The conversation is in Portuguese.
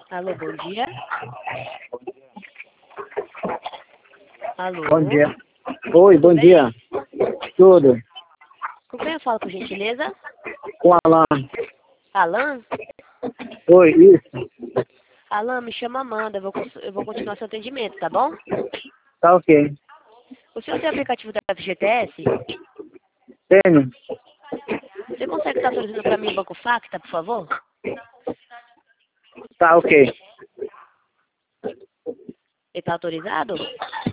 Alô, bom dia. Alô. Bom dia. Oi, bom bem? dia. Tudo. Com quem eu falo, por gentileza? Com Alan. Alan? Oi, isso. Alan, me chama Amanda. Eu vou continuar seu atendimento, tá bom? Tá ok. O senhor tem aplicativo da FGTS? Tenho. Você consegue estar autorizando para mim o Banco Facta, por favor? Tá ok. Ele tá autorizado?